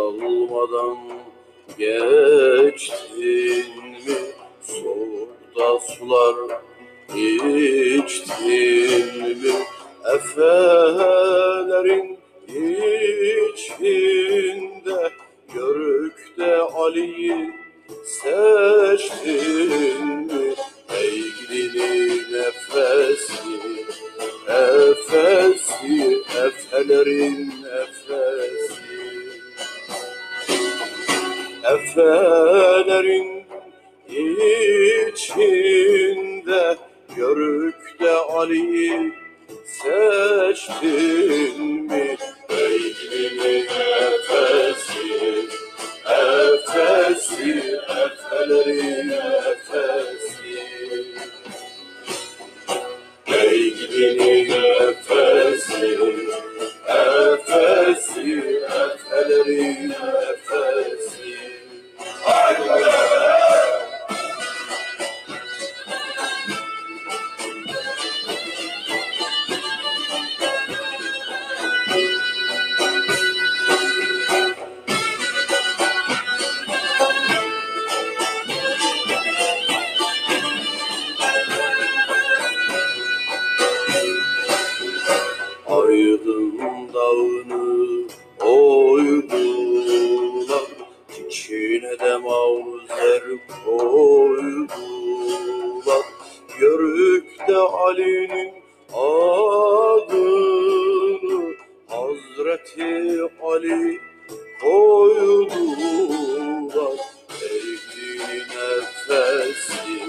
almadan geçtin mi? Soğukta sular içtin mi? Efelerin içinde Yörükte Ali'yi seçtin mi? Ey gidinin nefesi, efesi, efelerin efesi. Efelerin içinde Yörükte Ali'yi seçtin mi? Ey gidinin nefesi, efesi, efelerin efesi. Ey gidinin nefesi, efesi, efelerin efesi. Aydın dağını oydular, içine de mavzer koydular. Yörükte Ali'nin adını Hazreti Ali koydular. Ey nefesi,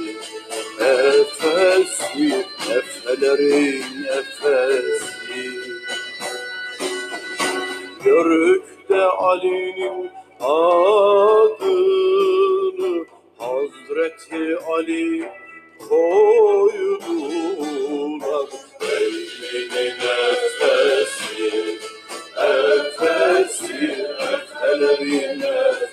efesi, efelerin efesi. Yörükte Ali'nin adını Hazreti Ali koydular. Eylinin efesi, efesi, efelerin efesi.